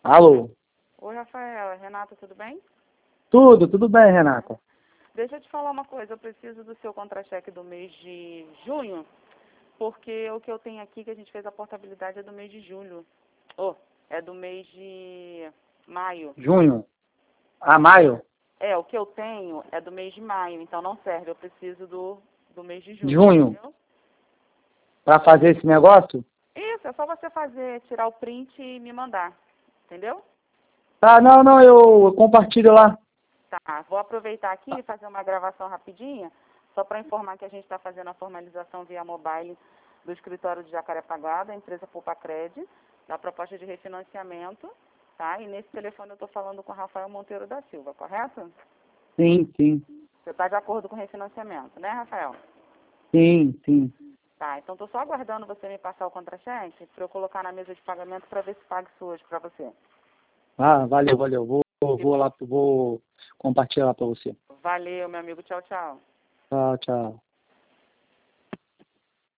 Alô? Oi, Rafael. É Renata, tudo bem? Tudo bem, Renata. Deixa eu te falar uma coisa. Eu preciso do seu contra-cheque do mês de junho, porque o que eu tenho aqui, que a gente fez a portabilidade, é do mês de julho. É do mês de maio. Junho? Ah, maio? O que eu tenho é do mês de maio, então não serve. Eu preciso do mês de junho, Junho? entendeu? Pra fazer esse negócio? Isso, é só você tirar o print e me mandar, entendeu? Tá, não, eu compartilho lá. Tá, vou aproveitar aqui e fazer uma gravação rapidinha, só para informar que a gente está fazendo a formalização via mobile do escritório de Jacarepaguá, da empresa Pulpacred, da proposta de refinanciamento, tá? E nesse telefone eu estou falando com o Rafael Monteiro da Silva, correto? Sim. Você está de acordo com o refinanciamento, né, Rafael? Sim. Tá, então estou só aguardando você me passar o contra-cheque para eu colocar na mesa de pagamento para ver se paga isso hoje para você. Ah, valeu. Vou compartilhar lá pra você. Valeu, meu amigo. Tchau, tchau. Tchau.